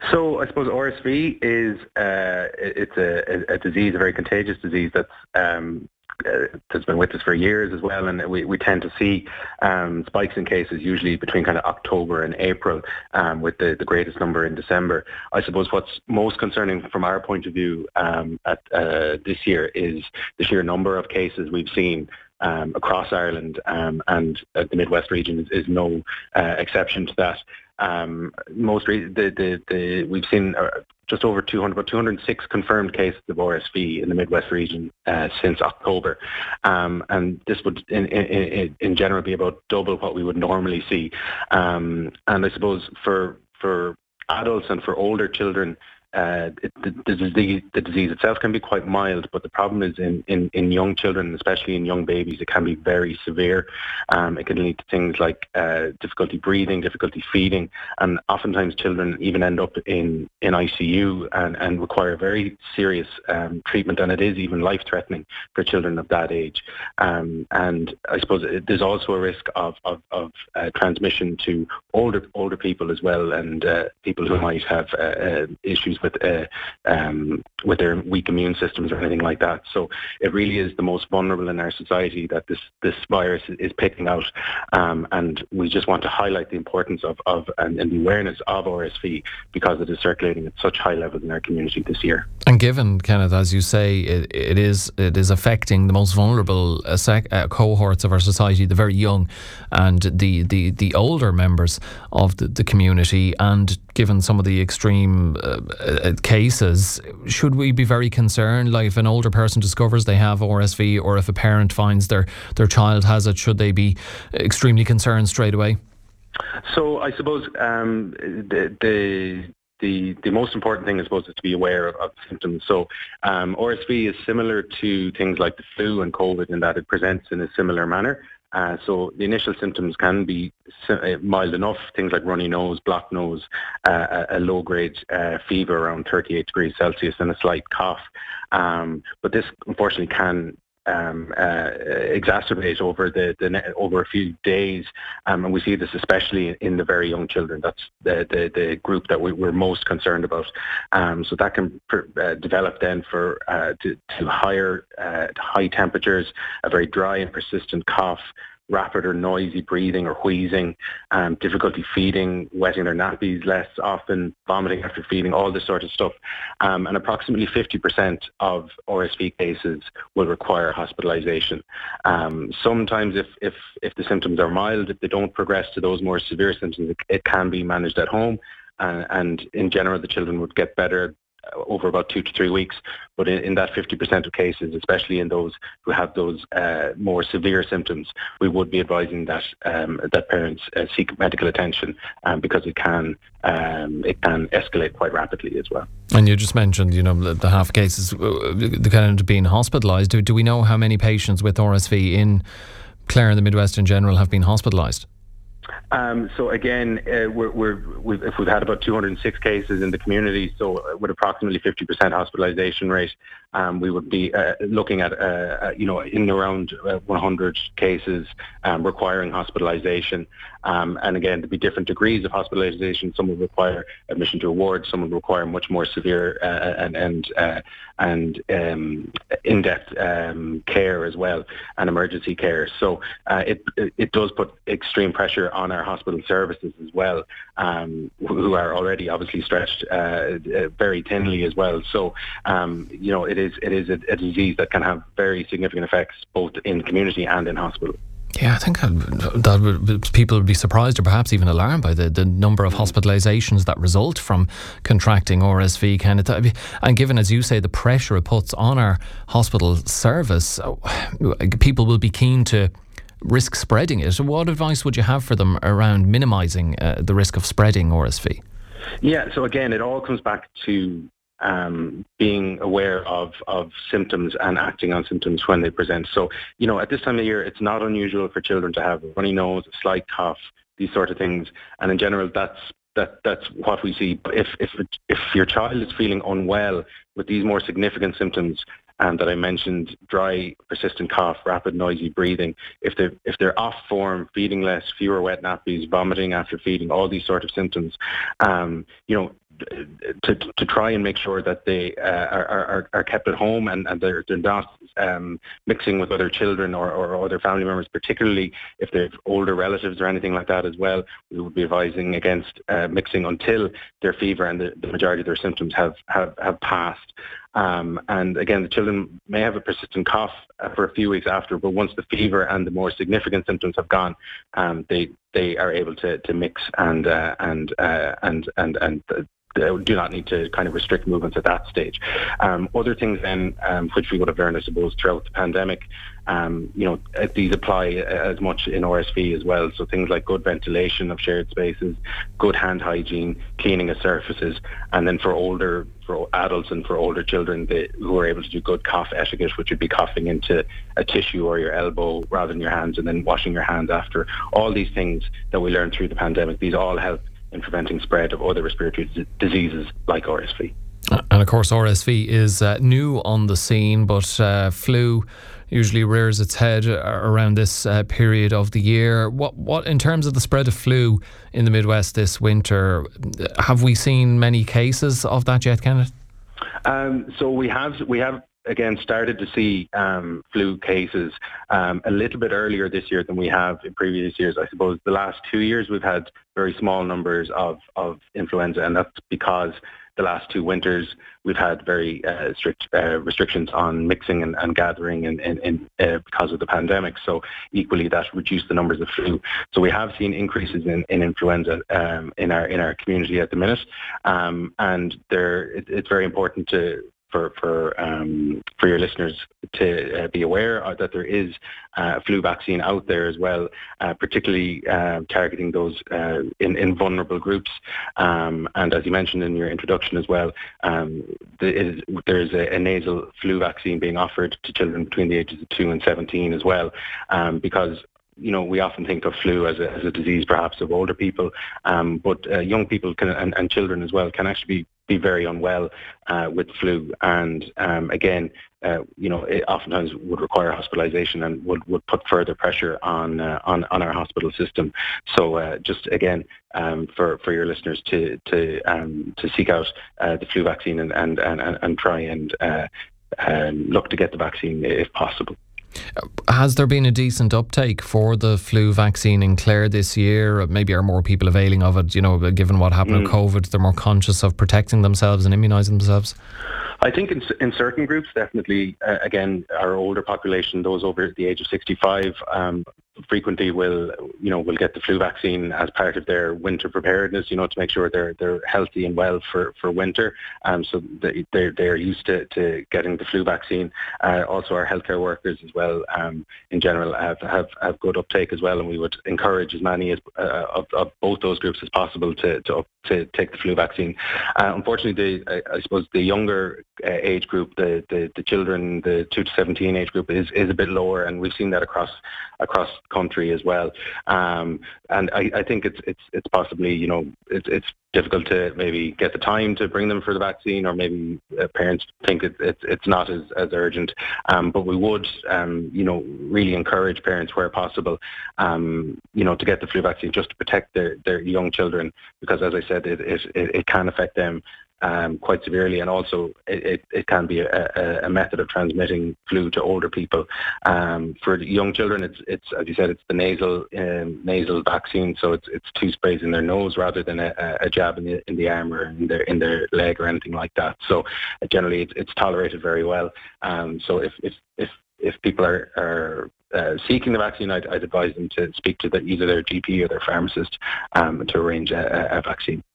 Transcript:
So I suppose RSV is it's a disease, a very contagious disease that's been with us for years as well, and we tend to see spikes in cases usually between kind of October and April, with the greatest number in December. I suppose what's most concerning from our point of view at this year is the sheer number of cases we've seen across Ireland, and the Midwest region is no exception to that. We've seen just over 200, about 206 confirmed cases of RSV in the Midwest region since October, and this would, in general, be about double what we would normally see. And I suppose for adults and for older children, the disease itself can be quite mild, but the problem is in young children, especially in young babies, it can be very severe. It can lead to things like difficulty breathing, difficulty feeding, and oftentimes children even end up in ICU and require very serious treatment, and it is even life-threatening for children of that age. And I suppose there's also a risk of transmission to older people as well, and people who might have issues with their weak immune systems or anything like that. So it really is the most vulnerable in our society that this virus is picking out, and we just want to highlight the importance of and the awareness of RSV, because it is circulating at such high levels in our community this year. And given, Kenneth, as you say, it is affecting the most vulnerable cohorts of our society, the very young and the older members of the community, and given some of the extreme cases, should we be very concerned? Like, if an older person discovers they have RSV, or if a parent finds their child has it, should they be extremely concerned straight away? So I suppose the most important thing, I suppose, is to be aware of symptoms. So RSV is similar to things like the flu and COVID in that it presents in a similar manner. So the initial symptoms can be mild enough, things like runny nose, blocked nose, a low-grade fever around 38 degrees Celsius, and a slight cough. But this, unfortunately, can exacerbate over a few days, and we see this especially in the very young children. That's the group that we're most concerned about. So that can develop then to high temperatures, a very dry and persistent cough, rapid or noisy breathing or wheezing, difficulty feeding, wetting their nappies less often, vomiting after feeding, all this sort of stuff. And approximately 50% of RSV cases will require hospitalisation. Sometimes if the symptoms are mild, if they don't progress to those more severe symptoms, it can be managed at home. And in general, the children would get better over about 2 to 3 weeks, but in that 50% of cases, especially in those who have those more severe symptoms, we would be advising that parents seek medical attention, because it can escalate quite rapidly as well. And you just mentioned, the half cases, the kind of being hospitalised. Do we know how many patients with RSV in Clare and the Midwest in general have been hospitalised? So again, if we've had about 206 cases in the community, so with approximately 50% hospitalisation rate, we would be looking at in around 100 cases requiring hospitalisation. And again, there'd be different degrees of hospitalisation. Some would require admission to a ward, some would require much more severe and in-depth care as well, and emergency care. So it does put extreme pressure on our hospital services as well, who are already obviously stretched very thinly as well. So it is a disease that can have very significant effects both in community and in hospital. Yeah, I think people would be surprised or perhaps even alarmed by the number of hospitalisations that result from contracting RSV. And given, as you say, the pressure it puts on our hospital service, people will be keen to risk spreading it. So what advice would you have for them around minimising the risk of spreading RSV? Yeah, so again, it all comes back to being aware of symptoms and acting on symptoms when they present. So, at this time of year, it's not unusual for children to have a runny nose, a slight cough, these sort of things. And in general, that's what we see. But if your child is feeling unwell with these more significant symptoms, that I mentioned, dry, persistent cough, rapid, noisy breathing, if they're off form, feeding less, fewer wet nappies, vomiting after feeding, all these sort of symptoms, to try and make sure that they are kept at home and they're not mixing with other children or other family members, particularly if they have older relatives or anything like that as well. We would be advising against mixing until their fever and the majority of their symptoms have passed. And again, the children may have a persistent cough for a few weeks after, but once the fever and the more significant symptoms have gone, they are able to mix and do not need to kind of restrict movements at that stage. Other things then, which we would have learned, I suppose, throughout the pandemic, these apply as much in RSV as well. So things like good ventilation of shared spaces, good hand hygiene, cleaning of surfaces, and then for adults and for older children who are able to do good cough etiquette, which would be coughing into a tissue or your elbow rather than your hands, and then washing your hands after. All these things that we learned through the pandemic, these all help in preventing spread of other respiratory diseases like RSV. And of course, RSV is new on the scene, but flu usually rears its head around this period of the year. What in terms of the spread of flu in the Midwest this winter, have we seen many cases of that yet, Kenneth? So we have again started to see flu cases a little bit earlier this year than we have in previous years. I suppose the last 2 years we've had very small numbers of influenza, and that's because the last 2 winters we've had very strict restrictions on mixing and gathering and because of the pandemic. So equally that reduced the numbers of flu. So we have seen increases in influenza in our community at the minute, and it's very important for your listeners to be aware that there is a flu vaccine out there as well, particularly targeting those in vulnerable groups. And as you mentioned in your introduction as well, there is a nasal flu vaccine being offered to children between the ages of 2 and 17 as well, because we often think of flu as a disease perhaps of older people, but young people and children as well can actually be very unwell with flu, and again, it oftentimes would require hospitalisation and would put further pressure on our hospital system. So just again, for your listeners to seek out the flu vaccine and try and look to get the vaccine if possible. Has there been a decent uptake for the flu vaccine in Clare this year? Maybe are more people availing of it, given what happened with COVID, they're more conscious of protecting themselves and immunising themselves? I think in certain groups, definitely, again, our older population, those over the age of 65, frequently will get the flu vaccine as part of their winter preparedness, to make sure they're healthy and well for winter. So they're used to getting the flu vaccine. Also, our healthcare workers as well, in general, have good uptake as well, and we would encourage as many of both those groups as possible to take the flu vaccine. Unfortunately, I suppose the younger age group, the children, the 2 to 17 age group is a bit lower, and we've seen that across country as well. And I think it's possibly, it's difficult to maybe get the time to bring them for the vaccine, or maybe parents think it's not as urgent. But we would, really encourage parents where possible, to get the flu vaccine just to protect their young children, because as I said, it can affect them quite severely, and also it can be a method of transmitting flu to older people. For young children, it's as you said, it's the nasal vaccine, so it's 2 sprays in their nose rather than a jab in the arm or in their leg or anything like that. So generally, it's tolerated very well. So if people are seeking the vaccine, I'd advise them to speak to either their GP or their pharmacist to arrange a vaccine.